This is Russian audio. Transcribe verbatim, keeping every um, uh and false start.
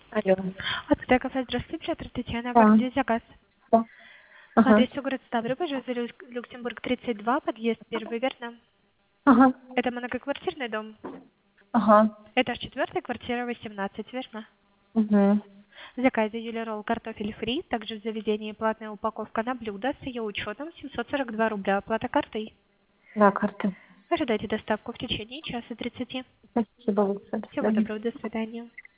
Алло. От кафе «Здравствуйте», Петр Татьяна, Да. ваш здесь заказ. Да. Ага. Адрес город Ставрополь, улица Лю- Люксембург, тридцать два, подъезд первый, верно? Ага. Это многоквартирный дом. Ага. Этаж четвертый, квартира восемнадцать, верно? Угу. В заказе Юля Ролл картофель фри, также в заведении платная упаковка на блюдо с ее учетом семьсот сорок два рубля, оплата картой. Да, карта. Ожидайте доставку в течение часа тридцати. Спасибо большое. До Всего свидания. доброго, до свидания.